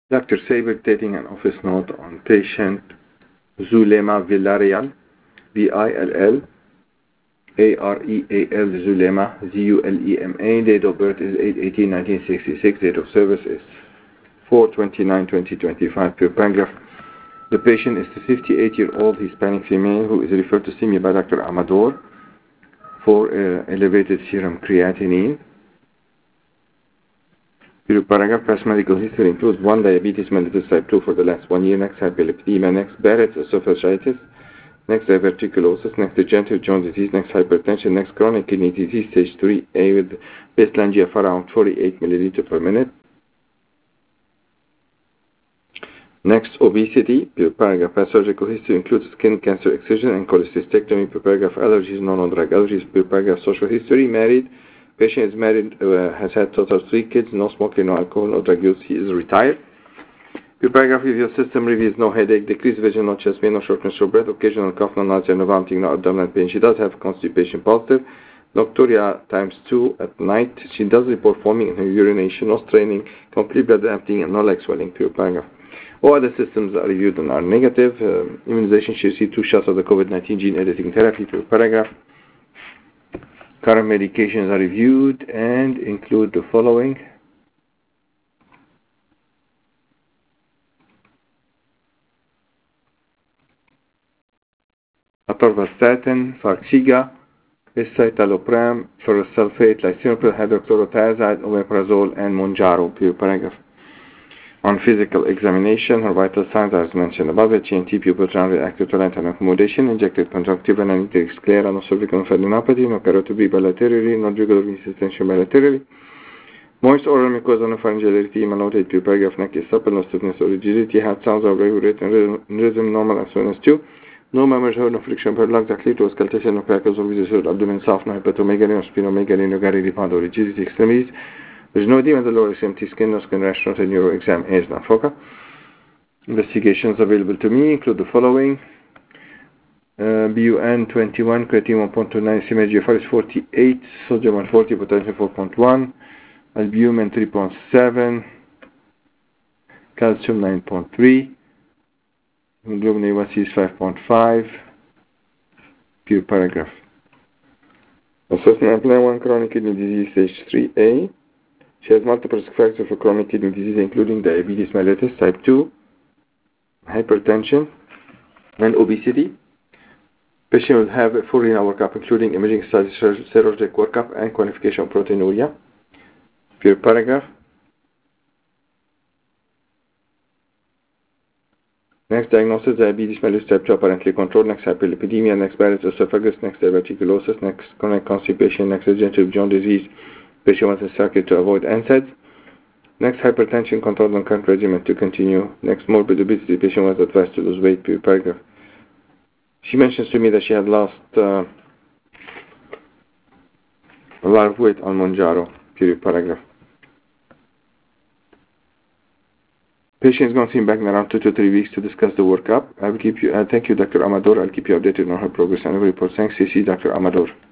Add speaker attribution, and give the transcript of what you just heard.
Speaker 1: Dr. Saber taking an office note on patient Zulema Villarreal, Villareal, Zulema, Zulema. Date of birth is 8/18/1966. Date of service is 4/29/2025. Per paragraph. The patient is a 58-year-old Hispanic female who is referred to see me by Dr. Amador for elevated serum creatinine. Your paragraph. Past medical history includes 1. Diabetes mellitus type 2 for the last 1 year. Next, hyperlipidemia. Next, Barrett's esophagitis. Next, diverticulosis. Next, degenerative joint disease. Next, hypertension. Next, chronic kidney disease stage 3A with baseline GFR around 48 milliliter per minute. Next, obesity. Per paragraph. Past surgical history includes skin cancer excision and cholecystectomy. Per paragraph. Allergies, non-drug allergies. Per paragraph. Social history. Married. Patient is married, has had total 3 kids, no smoking, no alcohol, no drug use. He is retired. Your paragraph review system reviews no headache, decreased vision, no chest pain, no shortness of breath, occasional cough, no nausea, no vomiting, no abdominal pain. She does have constipation positive. Nocturia ×2 at night. She does report foaming in her urination, no straining, complete blood emptying, and no leg swelling. Your paragraph. All other systems are reviewed and are negative. Immunization, she received 2 shots of the COVID-19 gene editing therapy. Your paragraph. Current medications are reviewed and include the following. Atorvastatin, Farxiga, escitalopram, ferrous sulfate, lisinopril, hydrochlorothiazide, omeprazole, and Mounjaro. Pure paragraph. On physical examination, her vital signs as mentioned above, HNT, pupil triangular active tolerant and accommodation, injected conjunctive analytic sclera, no cervical lymphadenopathy, no carotid bilaterally, no jugular venous extension bilaterally, moist oral mucosa, no pharyngeal erythema, noted pure paragraph, neck is supple, no stiffness or rigidity, heart sounds are regulate and rhythm normal as soon as 2, no murmurs heard, no friction per lungs, acute auscultation, no crackles or visceral abdomen, soft, no hepatomegaly, no splenomegaly, no gary-ripand or rigidity extremities. There is no edema in the lower extremity skin, no skin rash, not a neuro exam, is not focal. Investigations available to me include the following. BUN 21, creatine 1.29, CMA GFR is 48, sodium 140, potassium 4.1, albumin 3.7, calcium 9.3, hemoglobin A1C is 5.5, pure paragraph. Assessment plan 1, chronic kidney disease stage 3A. She has multiple risk factors for chronic kidney disease, including diabetes mellitus type 2, hypertension, and obesity. Patient will have a full renal workup, including imaging studies, serologic workup, and quantification of proteinuria. Pure paragraph. Next, diagnosis, diabetes mellitus type 2 apparently controlled. Next, hyperlipidemia. Next, Barrett's esophagus. Next, diverticulosis. Next, chronic constipation. Next, degenerative joint disease. Patient was instructed to avoid NSAIDs. Next, hypertension controlled on current regimen to continue. Next, morbid obesity. Patient was advised to lose weight. Pure paragraph. She mentions to me that she had lost a lot of weight on Mounjaro. Pure paragraph. Patient is going to see me back in around 2 to 3 weeks to discuss the workup. I will keep you. Thank you, Dr. Amador. I'll keep you updated on her progress and every report. Thanks, CC, Dr. Amador.